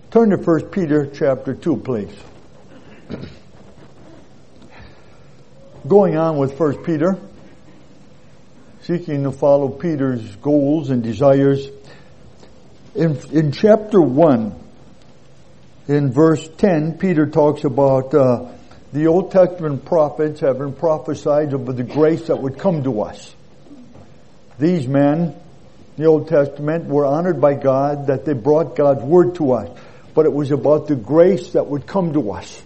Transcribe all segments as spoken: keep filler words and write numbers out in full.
Turn to First Peter chapter two, please. Going on with First Peter, seeking to follow Peter's goals and desires. In, in chapter one, in verse ten, Peter talks about uh, the Old Testament prophets having prophesied of the grace that would come to us. These men, the Old Testament, were honored by God that they brought God's word to us. But it was about the grace that would come to us.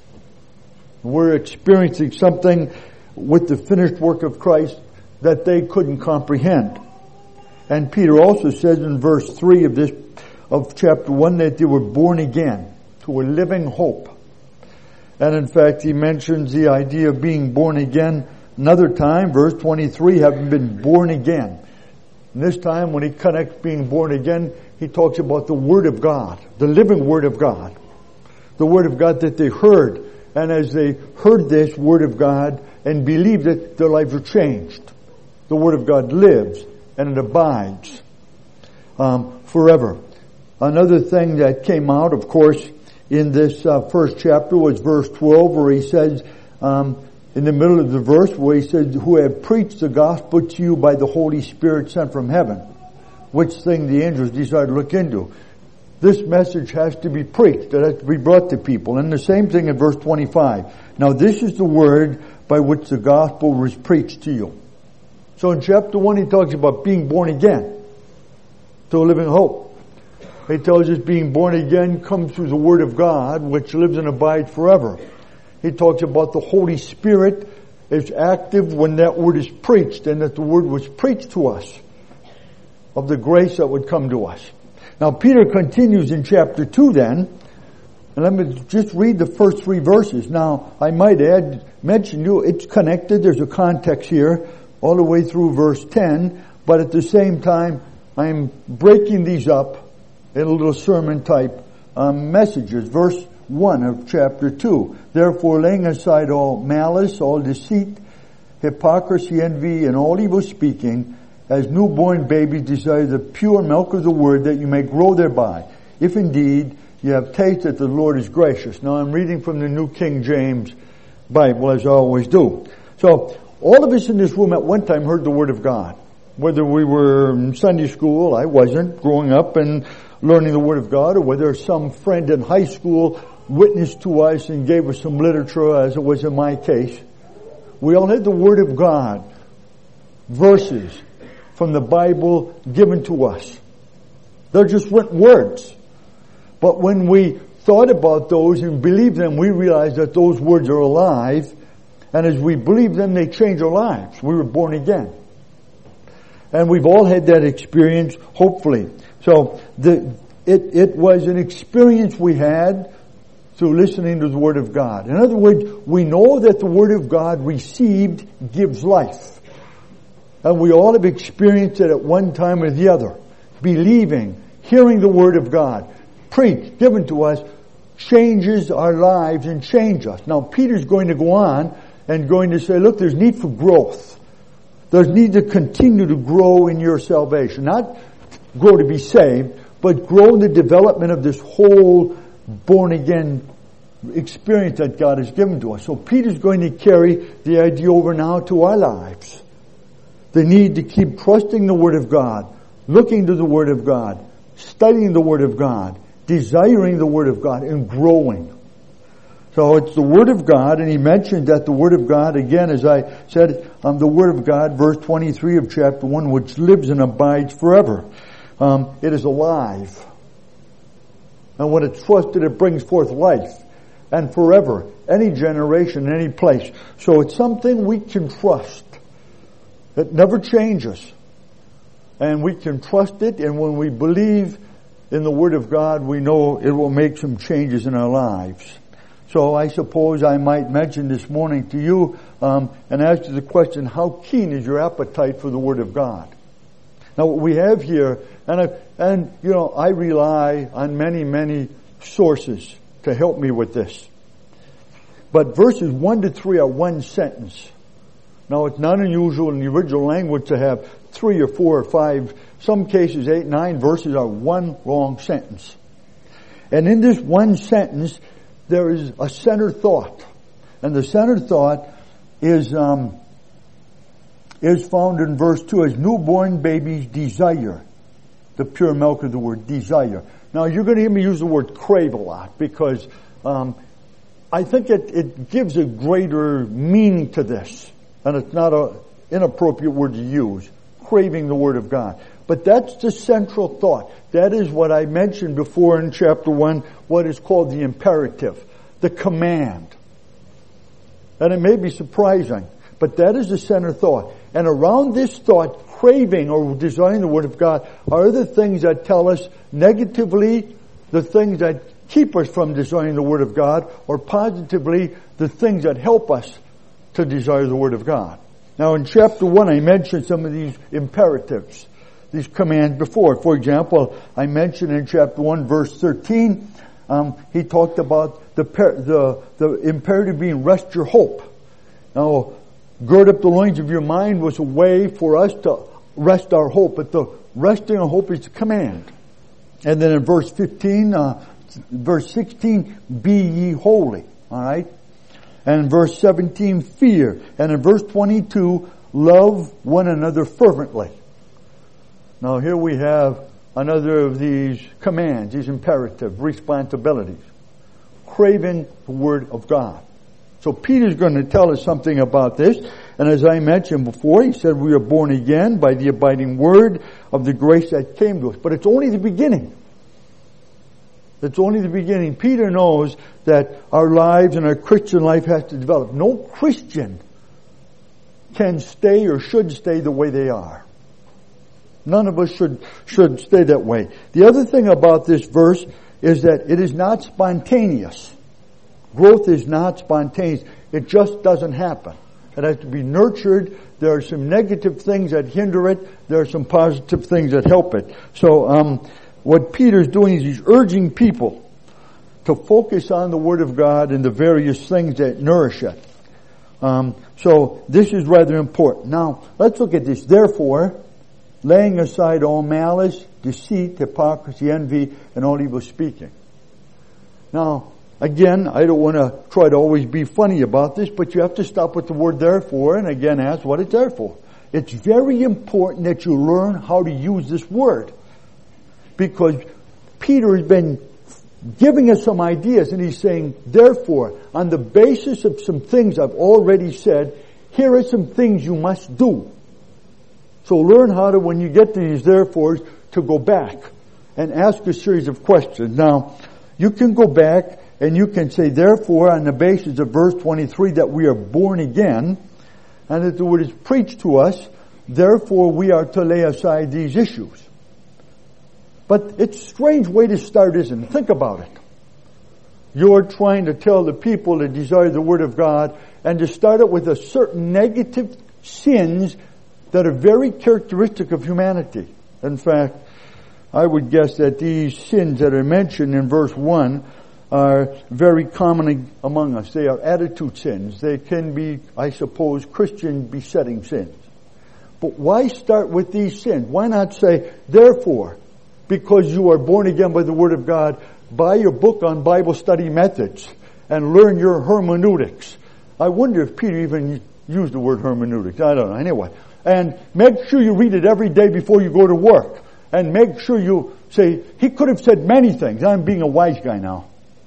We're experiencing something with the finished work of Christ that they couldn't comprehend. And Peter also says in verse three of this, of chapter one, that they were born again to a living hope. And in fact, he mentions the idea of being born again another time, verse twenty-three, having been born again. And this time when he connects being born again, he talks about the Word of God, the living Word of God. The Word of God that they heard. And as they heard this Word of God and believed it, their lives were changed. The Word of God lives and it abides um, forever. Another thing that came out, of course, in this uh, first chapter was verse twelve, where he says, um, in the middle of the verse, where he says, who have preached the gospel to you by the Holy Spirit sent from heaven. Which thing the angels decided to look into. This message has to be preached. It has to be brought to people. And the same thing in verse twenty-five. Now this is the word by which the gospel was preached to you. So in chapter one he talks about being born again to a living hope. He tells us being born again comes through the Word of God, which lives and abides forever. He talks about the Holy Spirit is active when that Word is preached, and that the Word was preached to us of the grace that would come to us. Now Peter continues in chapter two then, and let me just read the first three verses. Now I might add, mention you, it's connected, there's a context here, all the way through verse ten, but at the same time I'm breaking these up in a little sermon type um, messages. Verse one of chapter two. Therefore laying aside all malice, all deceit, hypocrisy, envy, and all evil speaking, as newborn babies desire the pure milk of the word, that you may grow thereby, if indeed you have tasted that the Lord is gracious. Now I'm reading from the New King James Bible, as I always do. So all of us in this room at one time heard the Word of God. Whether we were in Sunday school, I wasn't, growing up and learning the Word of God, or whether some friend in high school witnessed to us and gave us some literature, as it was in my case. We all had the Word of God, verses from the Bible given to us. They're just written words. But when we thought about those and believed them, we realized that those words are alive. And as we believe them, they change our lives. We were born again. And we've all had that experience, hopefully. So the, it, it was an experience we had through listening to the Word of God. In other words, we know that the Word of God received gives life. And we all have experienced it at one time or the other. Believing, hearing the Word of God, preached, given to us, changes our lives and change us. Now Peter's going to go on and going to say, look, there's need for growth. There's need to continue to grow in your salvation. Not grow to be saved, but grow in the development of this whole born again experience that God has given to us. So Peter's going to carry the idea over now to our lives. The need to keep trusting the Word of God, looking to the Word of God, studying the Word of God, desiring the Word of God, and growing. So it's the Word of God, and he mentioned that the Word of God, again, as I said, um, the Word of God, verse twenty-three of chapter one, which lives and abides forever. Um, it is alive. And when it's trusted, it brings forth life. And forever, any generation, any place. So it's something we can trust. It never changes. And we can trust it, and when we believe in the Word of God, we know it will make some changes in our lives. So I suppose I might mention this morning to you um, and ask you the question, how keen is your appetite for the Word of God? Now what we have here, and I, and you know, I rely on many, many sources to help me with this. But verses one to three are one sentence. Now it's not unusual in the original language to have three or four or five, some cases eight, nine verses are one long sentence. And in this one sentence, there is a center thought. And the center thought is, um, is found in verse two as newborn babies desire the pure milk of the word, desire. Now you're going to hear me use the word crave a lot because um, I think it, it gives a greater meaning to this. And it's not an inappropriate word to use, craving the Word of God. But that's the central thought. That is what I mentioned before in chapter one, what is called the imperative, the command. And it may be surprising, but that is the center thought. And around this thought, craving or desiring the Word of God, are the things that tell us negatively the things that keep us from desiring the Word of God, or positively the things that help us to desire the Word of God. Now in chapter one I mentioned some of these imperatives, these commands before. For example, I mentioned in chapter one verse thirteen, um, he talked about the, the, the imperative being rest your hope. Now, gird up the loins of your mind was a way for us to rest our hope, but the resting our hope is a command. And then in verse fifteen, uh, verse sixteen, be ye holy. Alright? And in verse seventeen, fear. And in verse twenty-two, love one another fervently. Now here we have another of these commands, these imperative responsibilities. Craving the Word of God. So Peter's going to tell us something about this. And as I mentioned before, he said we are born again by the abiding Word of the grace that came to us. But it's only the beginning. It's only the beginning. Peter knows that our lives and our Christian life has to develop. No Christian can stay or should stay the way they are. None of us should, should stay that way. The other thing about this verse is that it is not spontaneous. Growth is not spontaneous. It just doesn't happen. It has to be nurtured. There are some negative things that hinder it. There are some positive things that help it. So, um, what Peter's doing is he's urging people to focus on the Word of God and the various things that nourish it. Um, so this is rather important. Now, let's look at this. Therefore, laying aside all malice, deceit, hypocrisy, envy, and all evil speaking. Now, again, I don't want to try to always be funny about this, but you have to stop with the word therefore and again ask what it's there for. It's very important that you learn how to use this word. Because Peter has been giving us some ideas and he's saying, therefore, on the basis of some things I've already said, here are some things you must do. So learn how to, when you get to these therefores, to go back and ask a series of questions. Now, you can go back and you can say, therefore, on the basis of verse twenty-three, that we are born again and that the word is preached to us, therefore we are to lay aside these issues. But it's a strange way to start, isn't it? Think about it. You're trying to tell the people to desire the Word of God and to start it with a certain negative sins that are very characteristic of humanity. In fact, I would guess that these sins that are mentioned in verse one are very common among us. They are attitude sins. They can be, I suppose, Christian besetting sins. But why start with these sins? Why not say, therefore, because you are born again by the Word of God, buy your book on Bible study methods and learn your hermeneutics. I wonder if Peter even used the word hermeneutics. I don't know. Anyway. And make sure you read it every day before you go to work. And make sure you say, he could have said many things. I'm being a wise guy now.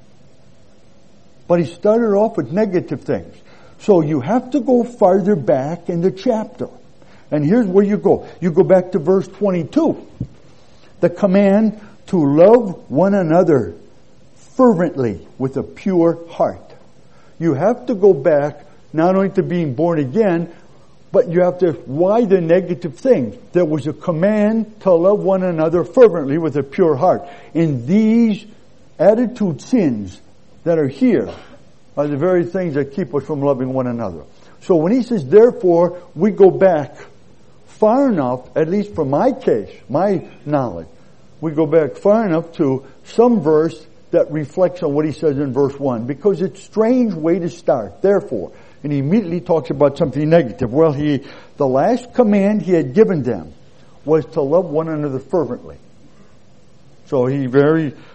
But he started off with negative things. So you have to go farther back in the chapter. And here's where you go. You go back to verse twenty-two. The command to love one another fervently with a pure heart. You have to go back not only to being born again, but you have to, why the negative things? There was a command to love one another fervently with a pure heart. And these attitude sins that are here are the very things that keep us from loving one another. So when he says, therefore, we go back far enough, at least for my case, my knowledge, we go back far enough to some verse that reflects on what he says in verse one, because it's a strange way to start. Therefore, and he immediately talks about something negative. Well, he, the last command he had given them was to love one another fervently. So he very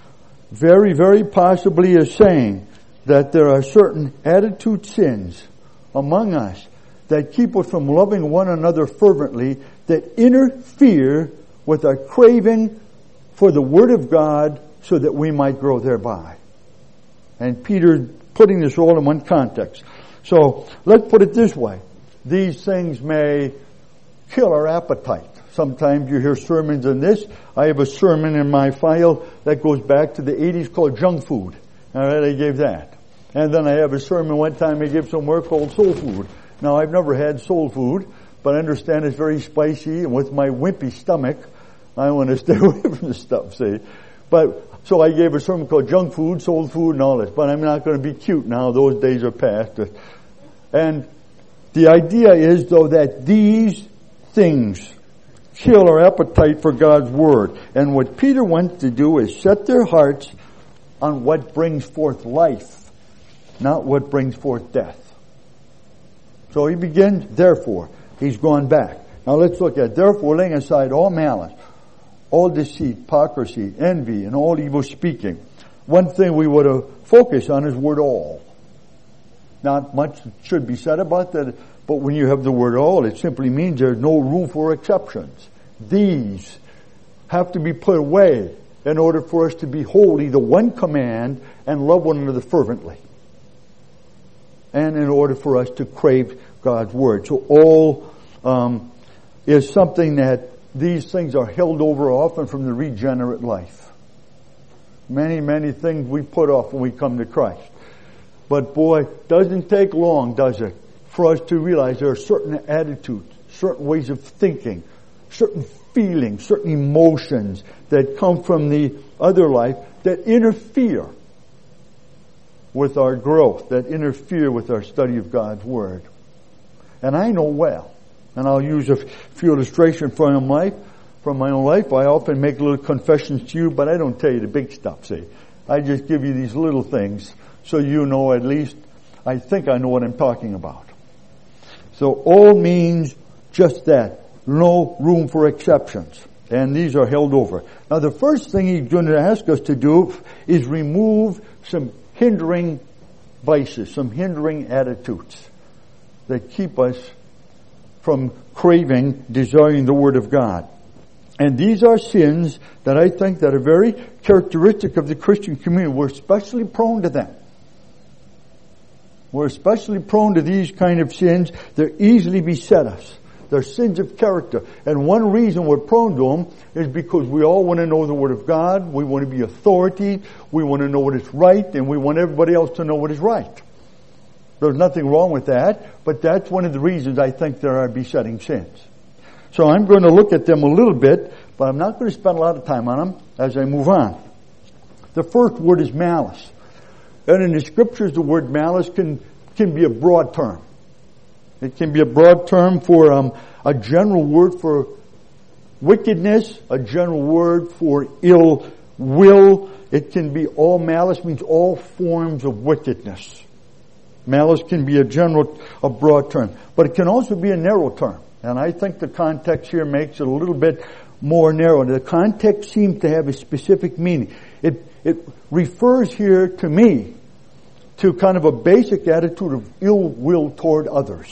very, very possibly is saying that there are certain attitude sins among us that keep us from loving one another fervently, that interfere with our craving for the Word of God so that we might grow thereby. And Peter putting this all in one context. So let's put it this way. These things may kill our appetite. Sometimes you hear sermons on this. I have a sermon in my file that goes back to the eighties called Junk Food. All right, I gave that. And then I have a sermon one time I gave somewhere called Soul Food. Now, I've never had soul food, but I understand it's very spicy, and with my wimpy stomach, I want to stay away from the stuff, see. But, so I gave a sermon called Junk Food, Soul Food, and all this. But I'm not going to be cute now. Those days are past. And the idea is, though, that these things kill our appetite for God's Word. And what Peter wants to do is set their hearts on what brings forth life, not what brings forth death. So he begins, therefore, he's gone back. Now let's look at, therefore, laying aside all malice, all deceit, hypocrisy, envy, and all evil speaking. One thing we would have focused on is word all. Not much should be said about that, but when you have the word all, it simply means there's no room for exceptions. These have to be put away in order for us to be holy, the one command, and love one another fervently. And in order for us to crave God's Word. So all um, is something that these things are held over often from the regenerate life. Many, many things we put off when we come to Christ. But boy, doesn't take long, does it, for us to realize there are certain attitudes, certain ways of thinking, certain feelings, certain emotions that come from the other life that interfere with our growth, that interfere with our study of God's Word. And I know well, and I'll use a few illustrations from my life. From my own life, I often make little confessions to you, but I don't tell you the big stuff, see. I just give you these little things so you know at least, I think I know what I'm talking about. So all means just that. No room for exceptions. And these are held over. Now the first thing he's going to ask us to do is remove some hindering vices, some hindering attitudes that keep us from craving, desiring the Word of God. And these are sins that I think that are very characteristic of the Christian community. We're especially prone to them. We're especially prone to these kind of sins. They easily beset us. They're sins of character. And one reason we're prone to them is because we all want to know the Word of God. We want to be authority. We want to know what is right. And we want everybody else to know what is right. There's nothing wrong with that. But that's one of the reasons I think there are besetting sins. So I'm going to look at them a little bit. But I'm not going to spend a lot of time on them as I move on. The first word is malice. And in the Scriptures, the word malice can, can be a broad term. It can be a broad term for um, a general word for wickedness, a general word for ill will. It can be all malice means all forms of wickedness. Malice can be a general, a broad term. But it can also be a narrow term. And I think the context here makes it a little bit more narrow. The context seems to have a specific meaning. It, it refers here to me to kind of a basic attitude of ill will toward others.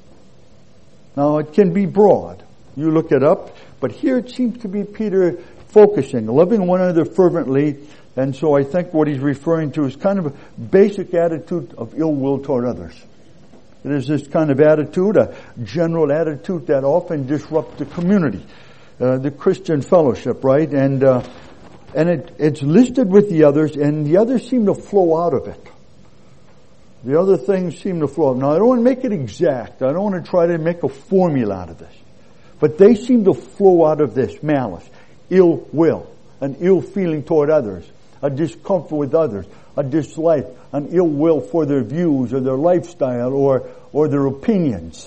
Now, it can be broad. You look it up. But here it seems to be Peter focusing, loving one another fervently. And so I think what he's referring to is kind of a basic attitude of ill will toward others. It is this kind of attitude, a general attitude that often disrupts the community, uh, the Christian fellowship, right? And uh, and it, it's listed with the others, and the others seem to flow out of it. The other things seem to flow. Now, I don't want to make it exact. I don't want to try to make a formula out of this. But they seem to flow out of this malice, ill will, an ill feeling toward others, a discomfort with others, a dislike, an ill will for their views or their lifestyle or or their opinions.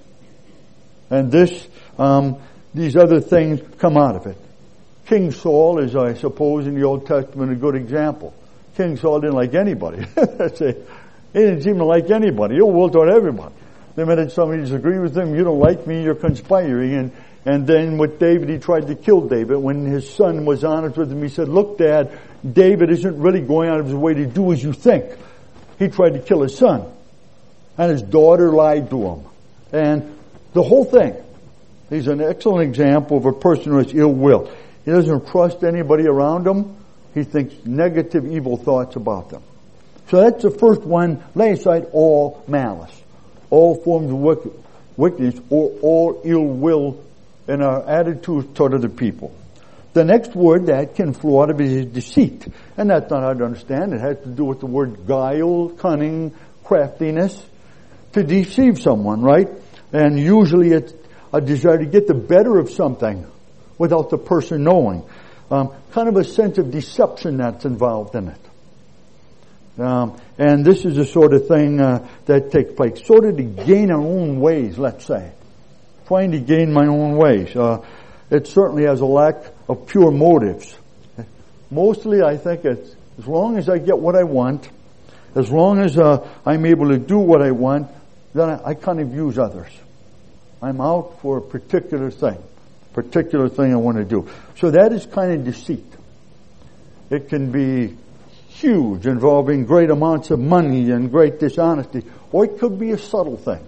And this, um, these other things come out of it. King Saul is, I suppose, in the Old Testament a good example. King Saul didn't like anybody. He didn't seem to like anybody. Ill will toward everybody. The minute somebody disagrees with him, you don't like me, you're conspiring. And And then with David, he tried to kill David. When his son was honest with him, he said, look, Dad, David isn't really going out of his way to do as you think. He tried to kill his son. And his daughter lied to him. And the whole thing. He's an excellent example of a person who has ill will. He doesn't trust anybody around him. He thinks negative, evil thoughts about them. So that's the first one. Lay aside all malice, all forms of wickedness, or all ill will in our attitude toward other people. The next word that can flow out of it is deceit. And that's not hard to understand. It has to do with the word guile, cunning, craftiness. To deceive someone, right? And usually it's a desire to get the better of something without the person knowing. Um, kind of a sense of deception that's involved in it. Um, and this is the sort of thing uh, that takes place. Sort of to gain our own ways, let's say. Trying to gain my own ways. Uh, it certainly has a lack of pure motives. Mostly I think it's as long as I get what I want, as long as uh, I'm able to do what I want, then I, I kind of use others. I'm out for a particular thing. Particular thing I want to do. So that is kind of deceit. It can be huge, involving great amounts of money and great dishonesty. Or it could be a subtle thing.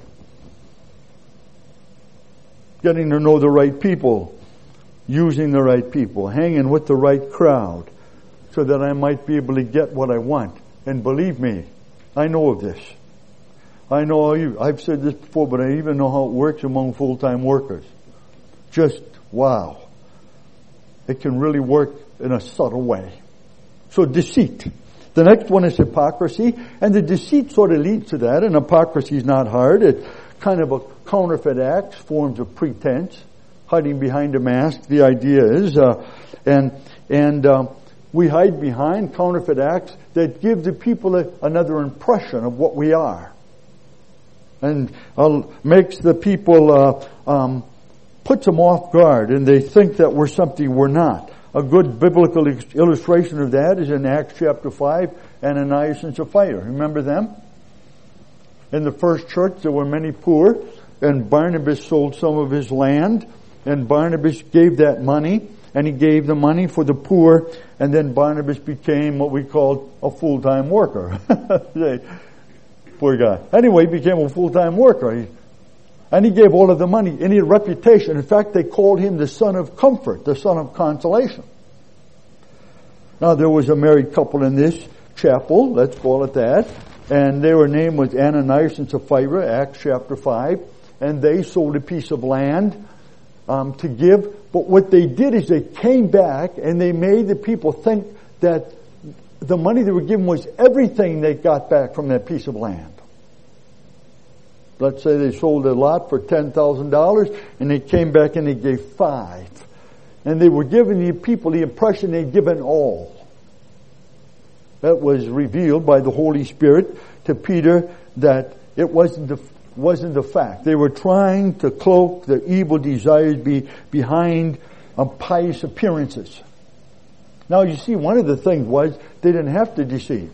Getting to know the right people, using the right people, hanging with the right crowd, so that I might be able to get what I want. And believe me, I know of this. I know you, I've said this before, but I even know how it works among full-time workers. Just wow. It can really work in a subtle way. So deceit. The next one is hypocrisy, and the deceit sort of leads to that, and hypocrisy is not hard. It's kind of a counterfeit acts, forms of pretense, hiding behind a mask. The idea is, uh, and and um, we hide behind counterfeit acts that give the people a, another impression of what we are. And uh, makes the people, uh, um, puts them off guard, and they think that we're something we're not. A good biblical illustration of that is in Acts chapter five, Ananias and Sapphira. Remember them? In the first church there were many poor, and Barnabas sold some of his land, and Barnabas gave that money, and he gave the money for the poor, and then Barnabas became what we call a full-time worker. Poor guy. Anyway, he became a full-time worker. He, and he gave all of the money. And he had a reputation. In fact, they called him the son of comfort, the son of consolation. Now, there was a married couple in this chapel, let's call it that. And their name was Ananias and Sapphira, Acts chapter five. And they sold a piece of land um, to give. But what they did is they came back and they made the people think that the money they were given was everything they got back from that piece of land. Let's say they sold a lot for ten thousand dollars and they came back and they gave five. And they were giving the people the impression they'd given all. That was revealed by the Holy Spirit to Peter that it wasn't the, wasn't the fact. They were trying to cloak their evil desires be, behind um, pious appearances. Now you see, one of the things was they didn't have to deceive.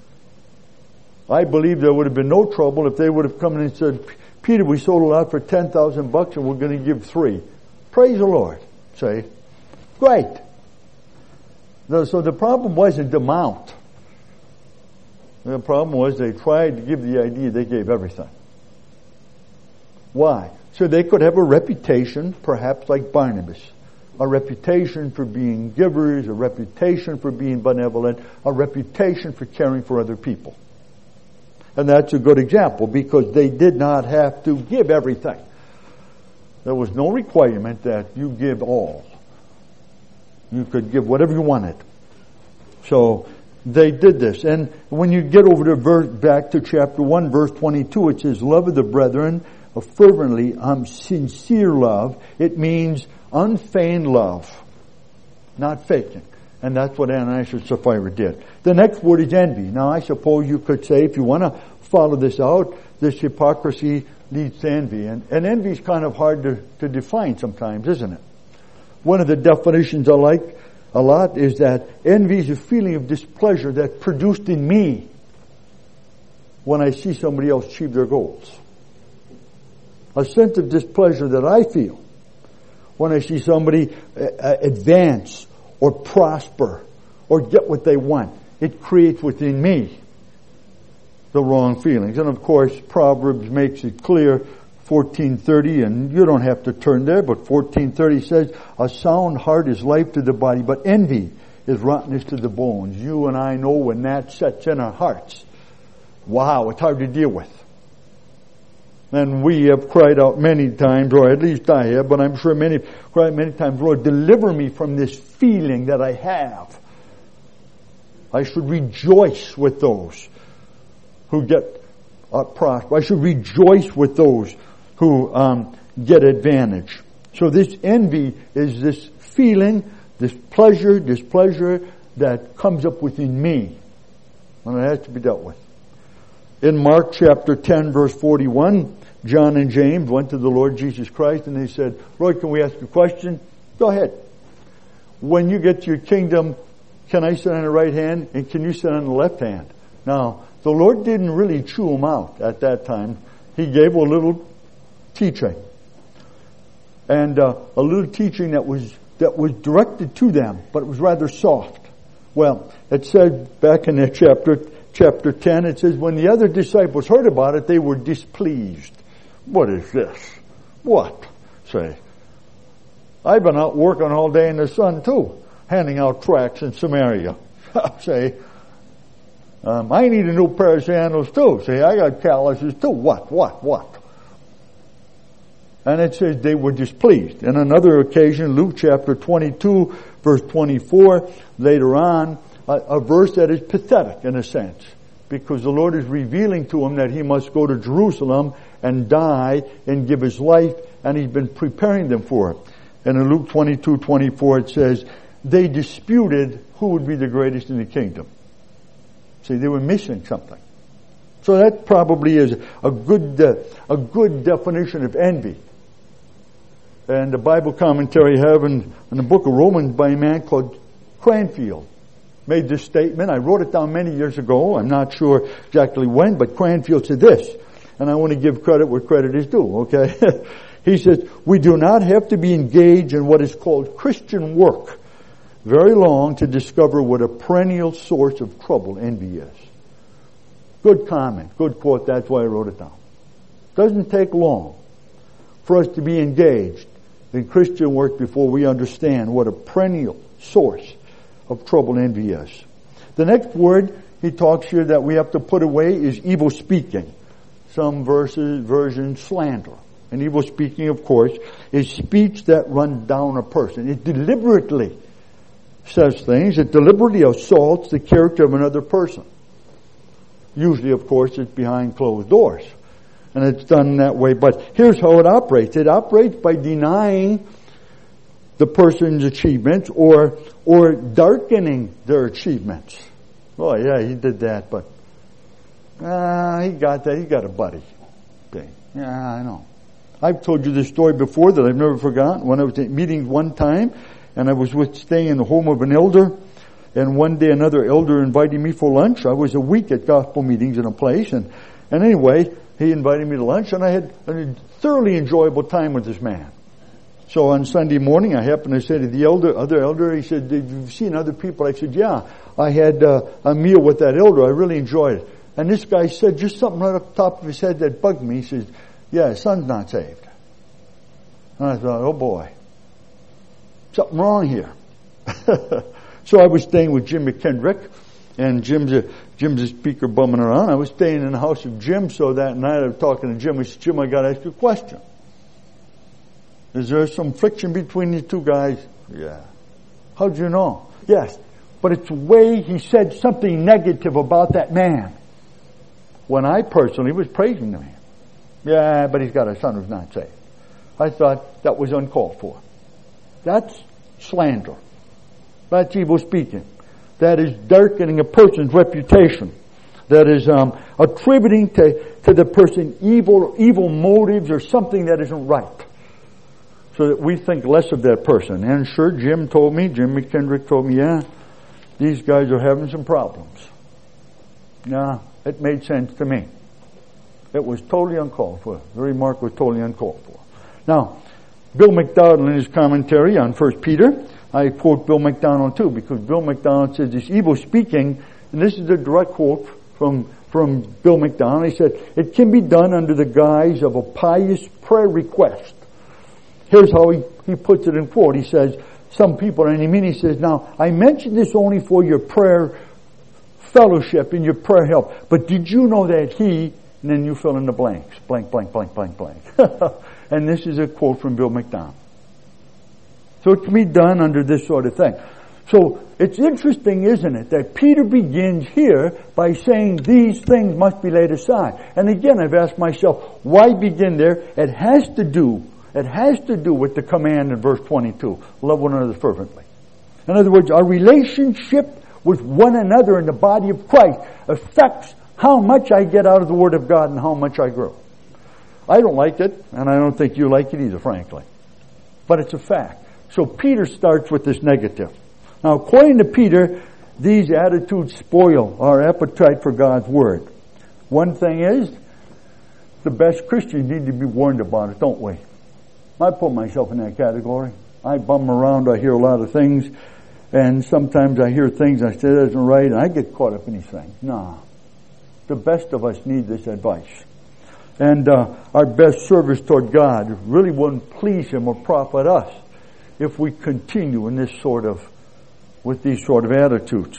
I believe there would have been no trouble if they would have come in and said, Peter, we sold a lot for ten thousand bucks and we're going to give three. Praise the Lord. Say, great. So the problem wasn't the amount. The problem was they tried to give the idea they gave everything. Why? So they could have a reputation, perhaps like Barnabas. A reputation for being givers, a reputation for being benevolent, a reputation for caring for other people. And that's a good example because they did not have to give everything. There was no requirement that you give all. You could give whatever you wanted. So they did this. And when you get over to verse, back to chapter one, verse twenty-two, it says, love of the brethren, a fervently, um, sincere love. It means unfeigned love, not faking. And that's what Ananias and Sapphira did. The next word is envy. Now I suppose you could say, if you want to follow this out, this hypocrisy leads to envy. And, and envy is kind of hard to, to define sometimes, isn't it? One of the definitions I like a lot is that envy is a feeling of displeasure that's produced in me when I see somebody else achieve their goals. A sense of displeasure that I feel when I see somebody uh, advance or prosper or get what they want, it creates within me the wrong feelings. And of course, Proverbs makes it clear, fourteen thirty, and you don't have to turn there, but fourteen thirty says, a sound heart is life to the body, but envy is rottenness to the bones. You and I know when that sets in our hearts, wow, it's hard to deal with. And we have cried out many times, or at least I have, but I'm sure many cried many times, Lord, deliver me from this feeling that I have. I should rejoice with those who get uh, prosper. I should rejoice with those who um, get advantage. So this envy is this feeling, this pleasure, displeasure that comes up within me. And it has to be dealt with. In Mark chapter ten, verse forty-one, John and James went to the Lord Jesus Christ and they said, Lord, can we ask you a question? Go ahead. When you get to your kingdom, can I sit on the right hand and can you sit on the left hand? Now, the Lord didn't really chew them out at that time. He gave a little teaching. And uh, a little teaching that was that was directed to them, but it was rather soft. Well, it said back in that chapter, chapter ten, it says, when the other disciples heard about it, they were displeased. What is this? What? Say, I've been out working all day in the sun too, handing out tracts in Samaria. Say, um, I need a new pair of sandals too. Say, I got calluses too. What? What? What? And it says they were displeased. In another occasion, Luke chapter twenty-two, verse twenty-four, later on, a, a verse that is pathetic in a sense, because the Lord is revealing to him that he must go to Jerusalem and die and give his life, and he's been preparing them for it. And in Luke twenty-two, twenty-four, it says, they disputed who would be the greatest in the kingdom. See, they were missing something. So that probably is a good, uh, a good definition of envy. And the Bible commentary I have in, in the book of Romans by a man called Cranfield made this statement. I wrote it down many years ago. I'm not sure exactly when, but Cranfield said this. And I want to give credit where credit is due, okay? He says, we do not have to be engaged in what is called Christian work very long to discover what a perennial source of trouble envy is. Good comment, good quote, that's why I wrote it down. Doesn't take long for us to be engaged in Christian work before we understand what a perennial source of trouble envy is. The next word he talks here that we have to put away is evil speaking. Some verses, versions, slander. And evil speaking, of course, is speech that runs down a person. It deliberately says things. It deliberately assaults the character of another person. Usually, of course, it's behind closed doors. And it's done that way. But here's how it operates. It operates by denying the person's achievements or or darkening their achievements. Oh, yeah, he did that, but ah, he got that. He got a buddy. Okay. Yeah, I know. I've told you this story before that I've never forgotten. When I was at meeting one time, and I was with staying in the home of an elder, and one day another elder invited me for lunch. I was a week at gospel meetings in a place, and, and anyway, he invited me to lunch, and I had a thoroughly enjoyable time with this man. So on Sunday morning, I happened to say to the elder, other elder, he said, have you seen other people? I said, yeah, I had uh, a meal with that elder. I really enjoyed it. And this guy said just something right up the top of his head that bugged me. He says, yeah, his son's not saved. And I thought, oh boy, something wrong here. So I was staying with Jim McKendrick, and Jim's a, Jim's a speaker bumming around. I was staying in the house of Jim, so that night I was talking to Jim. I said, Jim, I got to ask you a question. Is there some friction between these two guys? Yeah. How'd you know? Yes. But it's the way he said something negative about that man. When I personally was praising the man. Yeah, but he's got a son who's not saved. I thought that was uncalled for. That's slander. That's evil speaking. That is darkening a person's reputation. That is um, attributing to, to the person evil, evil motives or something that isn't right. So that we think less of that person. And sure, Jim told me, Jim McKendrick told me, yeah, these guys are having some problems. Yeah, it made sense to me. It was totally uncalled for. The remark was totally uncalled for. Now, Bill McDonald in his commentary on First Peter, I quote Bill McDonald too, because Bill McDonald says this evil speaking, and this is a direct quote from, from Bill McDonald. He said, it can be done under the guise of a pious prayer request. Here's how he, he puts it in quote. He says, some people, and he means, he says, now, I mentioned this only for your prayer fellowship and your prayer help, but did you know that he, and then you fill in the blanks, blank, blank, blank, blank, blank. And this is a quote from Bill McDonald. So it can be done under this sort of thing. So it's interesting, isn't it, that Peter begins here by saying these things must be laid aside. And again, I've asked myself, why begin there? It has to do It has to do with the command in verse twenty-two. Love one another fervently. In other words, our relationship with one another in the body of Christ affects how much I get out of the Word of God and how much I grow. I don't like it, and I don't think you like it either, frankly. But it's a fact. So Peter starts with this negative. Now, according to Peter, these attitudes spoil our appetite for God's Word. One thing is, the best Christians need to be warned about it, don't we? I put myself in that category. I bum around, I hear a lot of things, and sometimes I hear things I say that isn't right, and I get caught up in these things. Nah. The best of us need this advice. And uh, our best service toward God really wouldn't please Him or profit us if we continue in this sort of, with these sort of attitudes.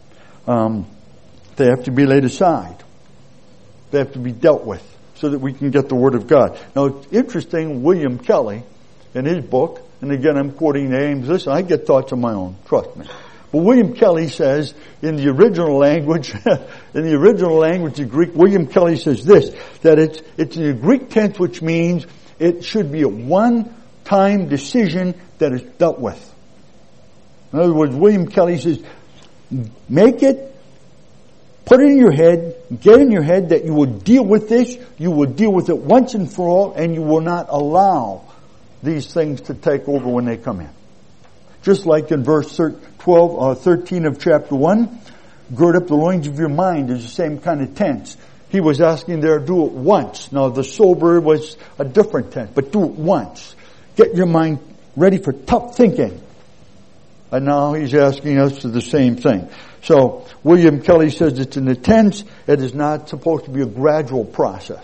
Um, they have to be laid aside. They have to be dealt with, so that we can get the Word of God. Now, it's interesting, William Kelly, in his book, and again I'm quoting names, listen, I get thoughts of my own, trust me. But William Kelly says, in the original language, in the original language of Greek, William Kelly says this, that it's, it's in the Greek tense, which means it should be a one-time decision that is dealt with. In other words, William Kelly says, make it, put it in your head, get in your head that you will deal with this, you will deal with it once and for all, and you will not allow these things to take over when they come in. Just like in verse twelve, uh, thirteen of chapter one, gird up the loins of your mind is the same kind of tense. He was asking there, do it once. Now the sober was a different tense, but do it once. Get your mind ready for tough thinking. And now he's asking us to the same thing. So William Kelly says it's in the tense. It is not supposed to be a gradual process.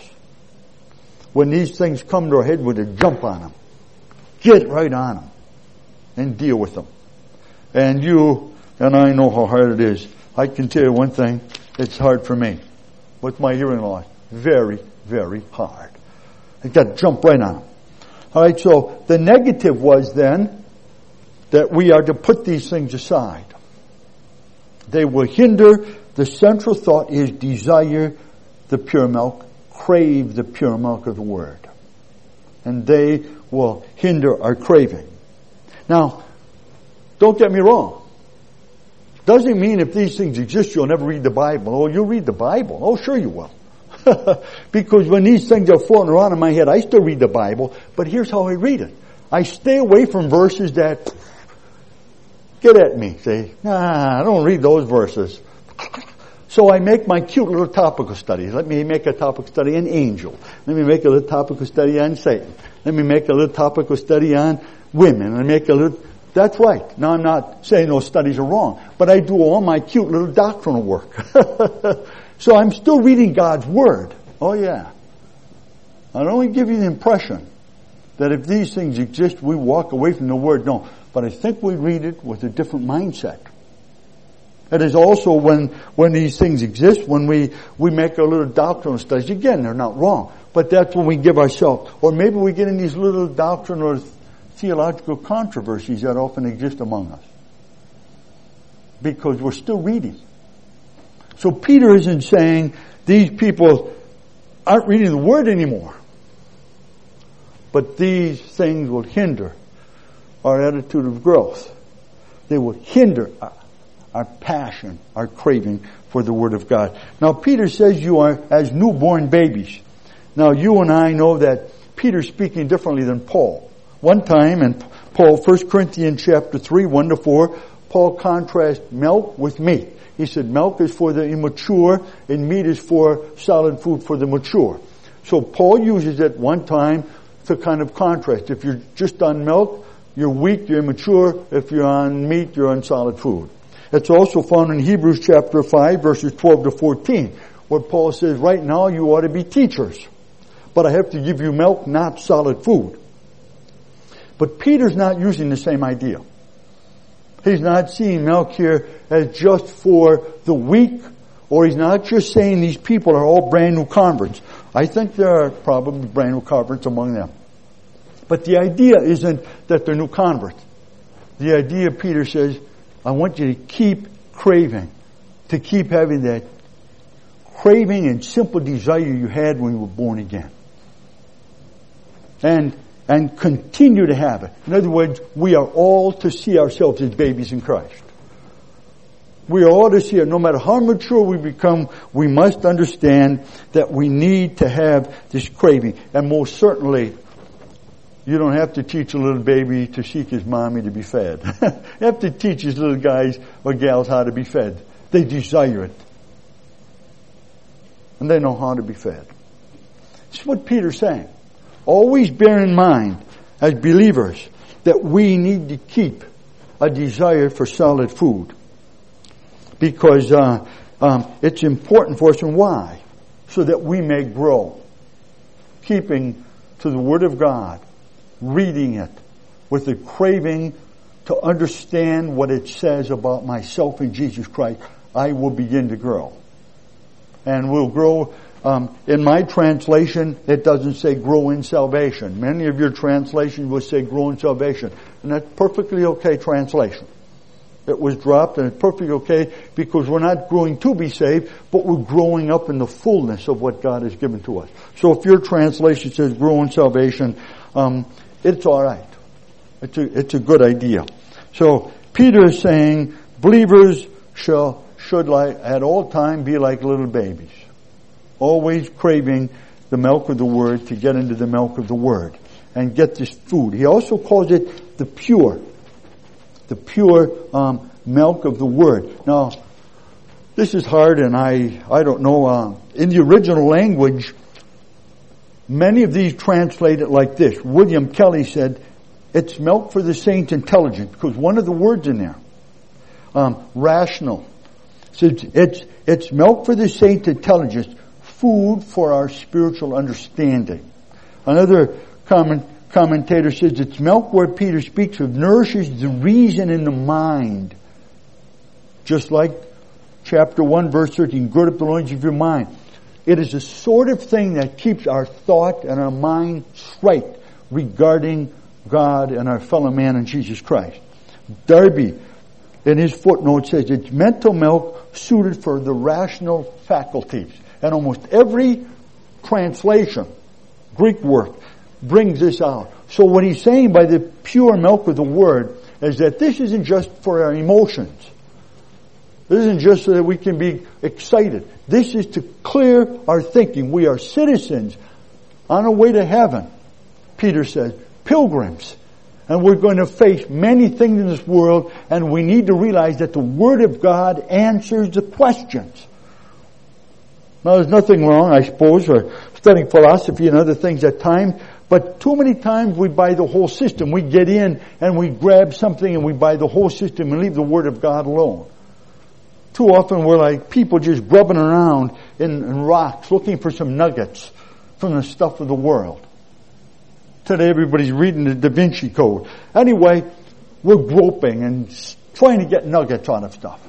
When these things come to our head, we're to jump on them. Get right on them. And deal with them. And you, and I know how hard it is. I can tell you one thing. It's hard for me. With my hearing loss. Very, very hard. I got to jump right on them. Alright, so the negative was then that we are to put these things aside. They will hinder. The central thought is desire the pure milk, crave the pure milk of the Word. And they will hinder our craving. Now, don't get me wrong. Doesn't mean if these things exist you'll never read the Bible. Oh, you'll read the Bible. Oh, sure you will. Because when these things are floating around in my head, I still read the Bible. But here's how I read it. I stay away from verses that get at me. Say, nah, I don't read those verses. So I make my cute little topical studies. Let me make a topical study on angel. Let me make a little topical study on Satan. Let me make a little topical study on women. Let me make a little... That's right. Now I'm not saying those studies are wrong. But I do all my cute little doctrinal work. So I'm still reading God's Word. Oh yeah. I don't want to give you the impression that if these things exist, we walk away from the Word. No. But I think we read it with a different mindset. It is also when, when these things exist, when we, we make our little doctrinal studies. Again, they're not wrong. But that's when we give ourselves. Or maybe we get in these little doctrinal or theological controversies that often exist among us. Because we're still reading. So Peter isn't saying these people aren't reading the Word anymore. But these things will hinder our attitude of growth. They will hinder our, our passion, our craving for the Word of God. Now Peter says you are as newborn babies. Now you and I know that Peter's speaking differently than Paul. One time in Paul, First Corinthians chapter three, one to four, Paul contrasts milk with meat. He said milk is for the immature and meat is for solid food for the mature. So Paul uses it one time to kind of contrast. If you're just on milk, you're weak, you're immature. If you're on meat, you're on solid food. It's also found in Hebrews chapter five, verses twelve to fourteen, where Paul says, right now you ought to be teachers, but I have to give you milk, not solid food. But Peter's not using the same idea. He's not seeing milk here as just for the weak, or he's not just saying these people are all brand new converts. I think there are probably brand new converts among them. But the idea isn't that they're new converts. The idea, Peter says, I want you to keep craving, to keep having that craving and simple desire you had when you were born again. And and continue to have it. In other words, we are all to see ourselves as babies in Christ. We are all to see it. No matter how mature we become, we must understand that we need to have this craving. And most certainly, you don't have to teach a little baby to seek his mommy to be fed. You have to teach his little guys or gals how to be fed. They desire it. And they know how to be fed. This is what Peter's saying. Always bear in mind, as believers, that we need to keep a desire for solid food. Because uh, um, it's important for us. And why? So that we may grow. Keeping to the Word of God. Reading it. With a craving to understand what it says about myself in Jesus Christ. I will begin to grow. And we'll grow. Um, in my translation, it doesn't say grow in salvation. Many of your translations will say grow in salvation. And that's perfectly okay translation. It was dropped and it's perfectly okay because we're not growing to be saved, but we're growing up in the fullness of what God has given to us. So if your translation says grow in salvation, um, it's alright. It's a, it's a good idea. So Peter is saying believers shall, should like, at all time be like little babies. Always craving the milk of the Word to get into the milk of the Word and get this food. He also calls it the pure, the pure um, milk of the Word. Now, this is hard, and I I don't know. Uh, in the original language, many of these translate it like this. William Kelly said, "It's milk for the saints' intelligence," because one of the words in there, um, rational, says it's it's milk for the saints' intelligence. Food for our spiritual understanding. Another comment, commentator says it's milk where Peter speaks of nourishes the reason in the mind. Just like chapter one verse thirteen, gird up the loins of your mind. It is a sort of thing that keeps our thought and our mind straight regarding God and our fellow man in Jesus Christ. Darby, in his footnote, says it's mental milk suited for the rational faculties. And almost every translation, Greek work, brings this out. So what he's saying by the pure milk of the Word is that this isn't just for our emotions. This isn't just so that we can be excited. This is to clear our thinking. We are citizens on our way to heaven, Peter says, pilgrims. And we're going to face many things in this world, and we need to realize that the Word of God answers the questions. Now, there's nothing wrong, I suppose, or studying philosophy and other things at times, but too many times we buy the whole system. We get in and we grab something and we buy the whole system and leave the Word of God alone. Too often we're like people just grubbing around in, in rocks looking for some nuggets from the stuff of the world. Today everybody's reading the Da Vinci Code. Anyway, we're groping and trying to get nuggets out of stuff.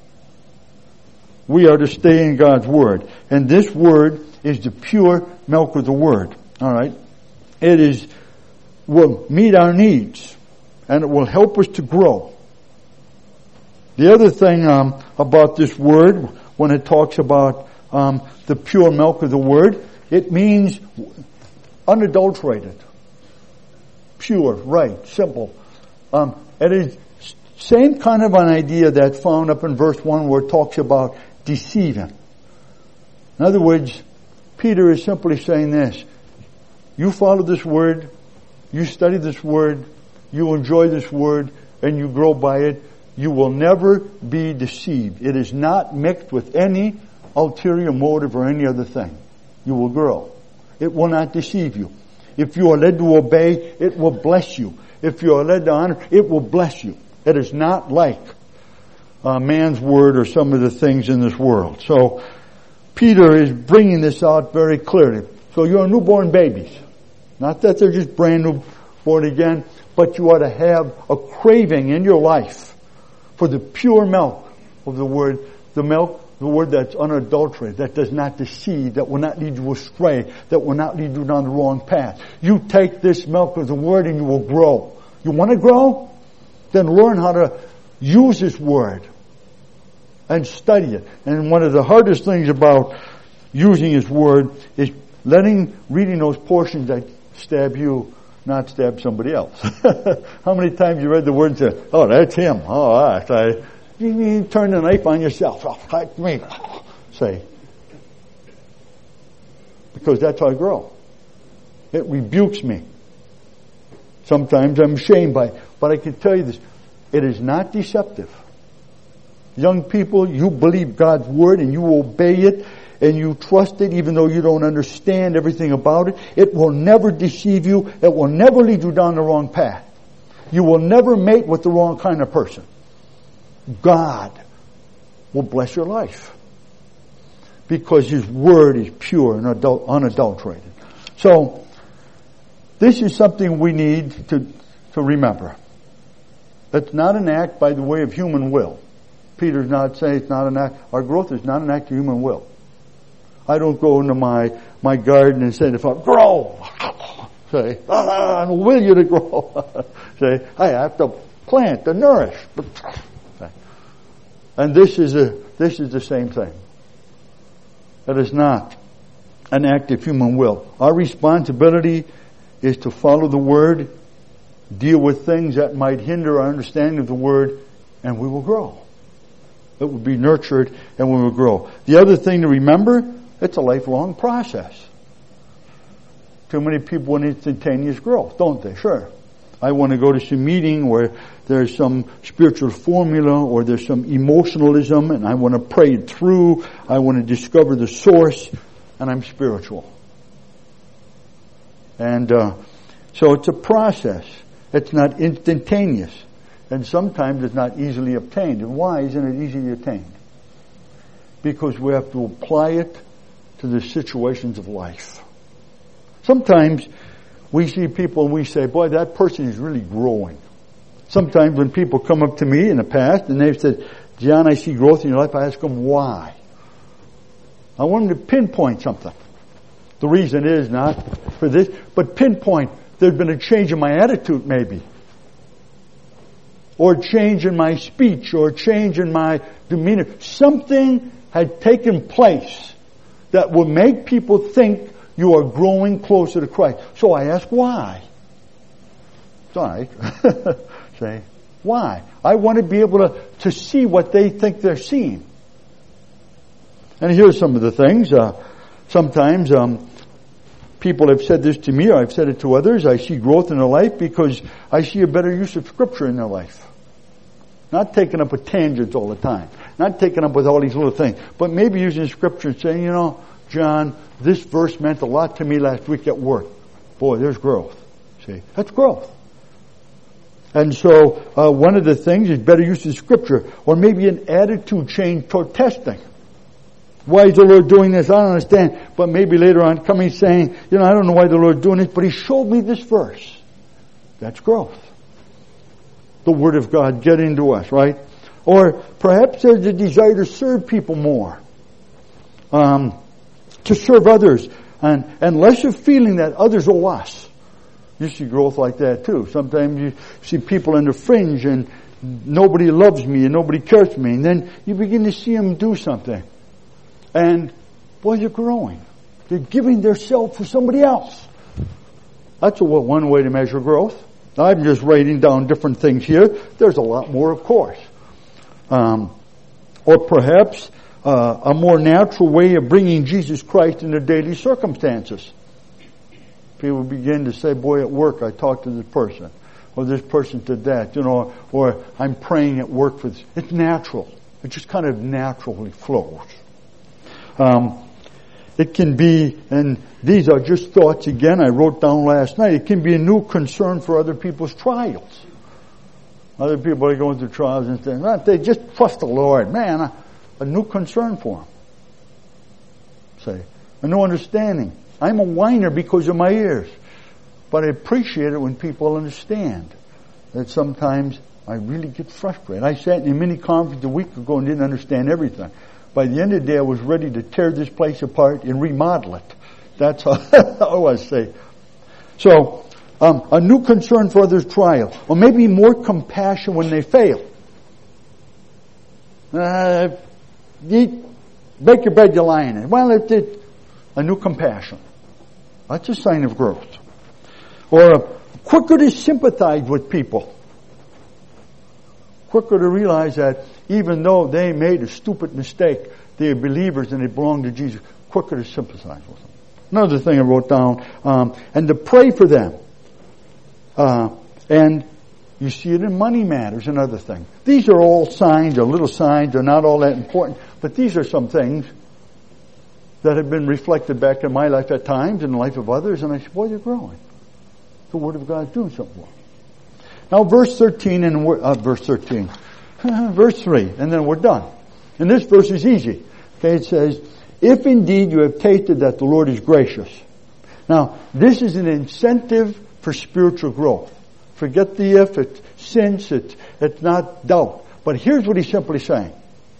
We are to stay in God's Word. And this Word is the pure milk of the Word. Alright? It is, will meet our needs. And it will help us to grow. The other thing um, about this Word, when it talks about um, the pure milk of the Word, it means unadulterated. Pure, right, simple. Um, it is same kind of an idea that's found up in verse one where it talks about deceiving. In other words, Peter is simply saying this. You follow this Word, you study this Word, you enjoy this Word, and you grow by it, you will never be deceived. It is not mixed with any ulterior motive or any other thing. You will grow. It will not deceive you. If you are led to obey, it will bless you. If you are led to honor, it will bless you. It is not like uh, man's word or some of the things in this world. So Peter is bringing this out very clearly. So you're newborn babies. Not that they're just brand new born again, but you ought to have a craving in your life for the pure milk of the word, the milk, the word that's unadulterated, that does not deceive, that will not lead you astray, that will not lead you down the wrong path. You take this milk of the word and you will grow. You want to grow? Then learn how to use this word and study it. And one of the hardest things about using his word is letting, reading those portions that stab you, not stab somebody else. How many times you read the word and said, oh, that's him. Oh, that's I. You, you turn the knife on yourself. Oh, like me. Say. Because that's how I grow. It rebukes me. Sometimes I'm ashamed by it. But I can tell you this. It is not deceptive. Young people, you believe God's word and you obey it and you trust it even though you don't understand everything about it. It will never deceive you. It will never lead you down the wrong path. You will never mate with the wrong kind of person. God will bless your life because his word is pure and adul- unadulterated. So, this is something we need to, to remember. It's not an act by the way of human will. Peter's not saying it's not an act. Our growth is not an act of human will. I don't go into my, my garden and say, if I grow, say, ah, I will you to grow. Say, I have to plant, to nourish. And this is a, this is the same thing. It is not an act of human will. Our responsibility is to follow the word, deal with things that might hinder our understanding of the word, and we will grow. It will be nurtured and we will grow. The other thing to remember, it's a lifelong process. Too many people want instantaneous growth, don't they? Sure. I want to go to some meeting where there's some spiritual formula or there's some emotionalism and I want to pray it through. I want to discover the source and I'm spiritual. And uh, so it's a process. It's not instantaneous. And sometimes it's not easily obtained. And why isn't it easily attained? Because we have to apply it to the situations of life. Sometimes we see people and we say, boy, that person is really growing. Sometimes when people come up to me in the past and they've said, John, I see growth in your life, I ask them why. I want them to pinpoint something. The reason is not for this, but pinpoint there's been a change in my attitude maybe. Or change in my speech, or change in my demeanor. Something had taken place that will make people think you are growing closer to Christ. So I ask why. It's all right. Say, why? I want to be able to, to see what they think they're seeing. And here's some of the things. Uh, sometimes um, people have said this to me, or I've said it to others. I see growth in their life because I see a better use of Scripture in their life. Not taking up with tangents all the time. Not taking up with all these little things. But maybe using Scripture and saying, you know, John, this verse meant a lot to me last week at work. Boy, there's growth. See, that's growth. And so, uh, one of the things is better use of Scripture. Or maybe an attitude change toward testing. Why is the Lord doing this? I don't understand. But maybe later on coming saying, you know, I don't know why the Lord's doing this, but He showed me this verse. That's growth. The Word of God get into us, right? Or perhaps there's a desire to serve people more. Um, to serve others. And, and less of feeling that others owe us. You see growth like that too. Sometimes you see people in the fringe and nobody loves me and nobody cares for me. And then you begin to see them do something. And, boy, they're growing. They're giving their self for somebody else. That's a, one way to measure growth. I'm just writing down different things here. There's a lot more, of course. Um, or perhaps uh, a more natural way of bringing Jesus Christ into daily circumstances. People begin to say, boy, at work I talked to this person. Or this person did that. You know, or I'm praying at work for this. It's natural. It just kind of naturally flows. Um, It can be, and these are just thoughts again I wrote down last night, it can be a new concern for other people's trials. Other people are going through trials and things. They just trust the Lord. Man, a, a new concern for them. Say, a new understanding. I'm a whiner because of my ears. But I appreciate it when people understand that sometimes I really get frustrated. I sat in a mini conference a week ago and didn't understand everything. By the end of the day, I was ready to tear this place apart and remodel it. That's how I was say. So, um, a new concern for others' trial, or maybe more compassion when they fail. Uh, eat, bake your bread, you lie in it. Well, it's it, a new compassion. That's a sign of growth. Or uh, quicker to sympathize with people. Quicker to realize that even though they made a stupid mistake, they are believers and they belong to Jesus. Quicker to sympathize with them. Another thing I wrote down, um, and to pray for them. Uh, and you see it in money matters and other things. These are all signs, or little signs, they're not all that important, but these are some things that have been reflected back in my life at times, in the life of others, and I said, boy, you're growing. The Word of God is doing something for you. Now, verse thirteen and uh, verse thirteen, verse three, and then we're done. And this verse is easy. Okay, it says, "If indeed you have tasted that the Lord is gracious." Now, this is an incentive for spiritual growth. Forget the if, it's since, it's, it's not doubt. But here's what he's simply saying.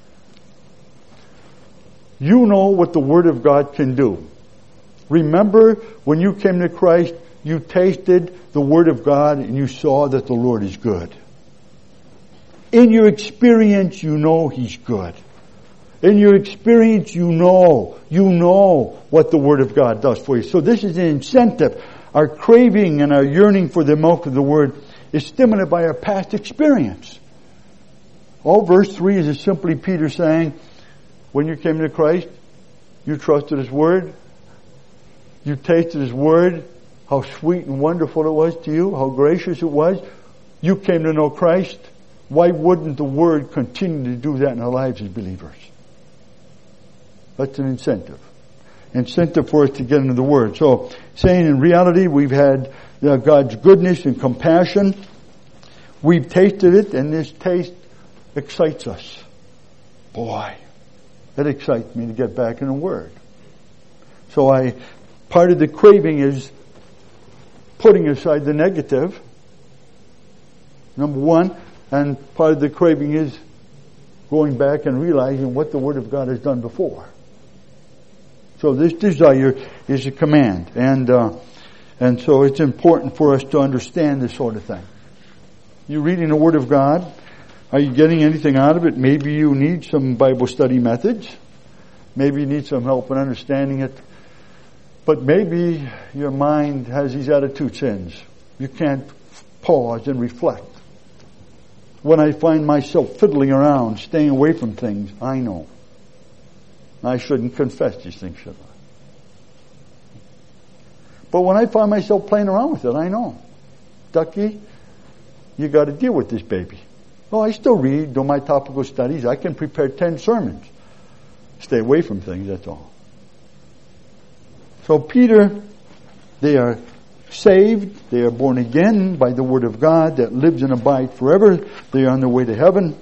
You know what the Word of God can do. Remember when you came to Christ, you tasted the Word of God and you saw that the Lord is good. In your experience, you know He's good. In your experience, you know, you know what the Word of God does for you. So this is an incentive. Our craving and our yearning for the milk of the Word is stimulated by our past experience. All verse three is simply Peter saying, when you came to Christ, you trusted His Word, you tasted His Word, how sweet and wonderful it was to you, how gracious it was. You came to know Christ. Why wouldn't the Word continue to do that in our lives as believers? That's an incentive. Incentive for us to get into the Word. So, saying in reality, we've had uh, God's goodness and compassion. We've tasted it, and this taste excites us. Boy, it excites me to get back in the Word. So I, part of the craving is putting aside the negative, number one, and part of the craving is going back and realizing what the Word of God has done before. So this desire is a command, and uh, and so it's important for us to understand this sort of thing. You're reading the Word of God. Are you getting anything out of it? Maybe you need some Bible study methods. Maybe you need some help in understanding it. But maybe your mind has these attitude sins. You can't pause and reflect. When I find myself fiddling around, staying away from things, I know. I shouldn't confess these things, should I? But when I find myself playing around with it, I know. Ducky, you got to deal with this baby. Oh, I still read, do my topical studies. I can prepare ten sermons. Stay away from things, that's all. So Peter, they are saved, they are born again by the Word of God that lives and abides forever. They are on their way to heaven.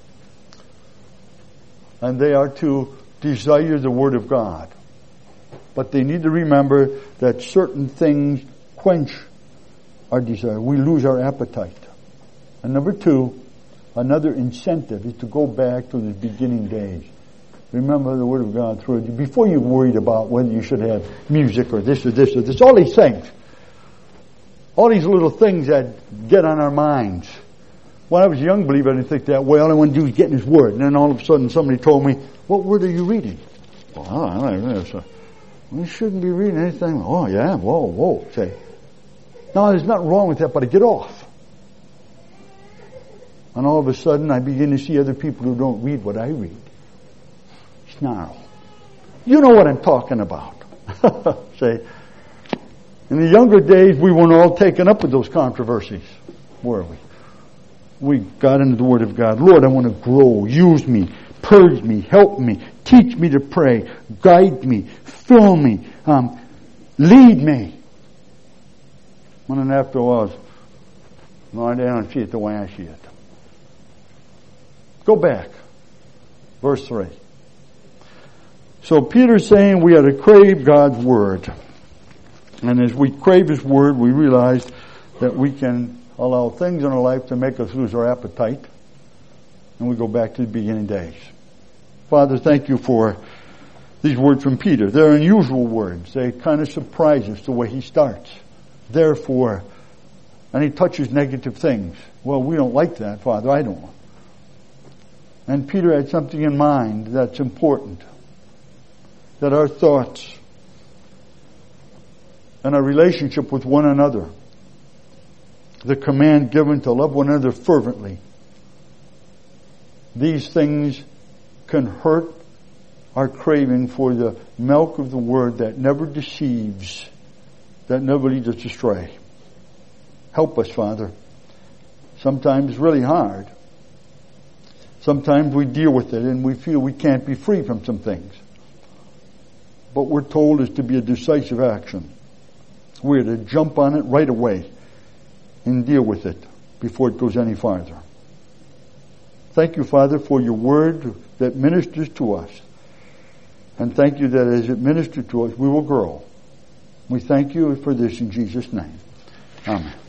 And they are to desire the Word of God. But they need to remember that certain things quench our desire. We lose our appetite. And number two, another incentive is to go back to the beginning days. Remember the Word of God through it. Before you're worried about whether you should have music or this or this or this, all these things. All these little things that get on our minds. When I was a young believer, I didn't think that way. All I wanted to do was get in His Word. And then all of a sudden somebody told me, what Word are you reading? Well, I don't know. So, we shouldn't be reading anything. Oh, yeah? Whoa, whoa. Say, no, there's nothing wrong with that, but I get off. And all of a sudden, I begin to see other people who don't read what I read. Snarl. You know what I'm talking about. Say, in the younger days, we weren't all taken up with those controversies, were we? We got into the Word of God. Lord, I want to grow. Use me. Purge me. Help me. Teach me to pray. Guide me. Fill me. Um, lead me. And then after a while, Lord, I don't see it the way I see it. Go back. Verse three. So Peter's saying we ought to crave God's Word. And as we crave His Word, we realize that we can allow things in our life to make us lose our appetite. And we go back to the beginning days. Father, thank you for these words from Peter. They're unusual words. They kind of surprise us the way he starts. Therefore, and he touches negative things. Well, we don't like that, Father. I don't. And Peter had something in mind that's important. That our thoughts and our relationship with one another, the command given to love one another fervently, these things can hurt our craving for the milk of the Word that never deceives, that never leads us astray. Help us, Father. Sometimes it's really hard. Sometimes we deal with it and we feel we can't be free from some things. But we're told is to be a decisive action. We're to jump on it right away and deal with it before it goes any farther. Thank you, Father, for your Word that ministers to us. And thank you that as it ministers to us, we will grow. We thank you for this in Jesus' name. Amen.